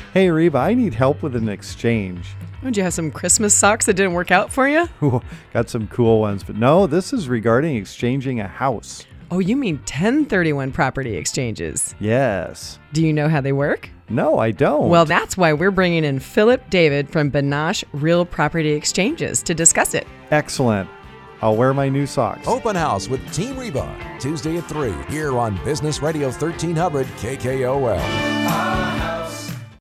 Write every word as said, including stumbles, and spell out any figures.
Hey, Reba, I need help with an exchange. Would you have some Christmas socks that didn't work out for you? Ooh, got some cool ones, but no, this is regarding exchanging a house. Oh, you mean ten thirty-one property exchanges. Yes. Do you know how they work? No, I don't. Well, that's why we're bringing in Philip David from Benash Real Property Exchanges to discuss it. Excellent. I'll wear my new socks. Open House with Team Reba, Tuesday at three, here on Business Radio thirteen hundred K K O L.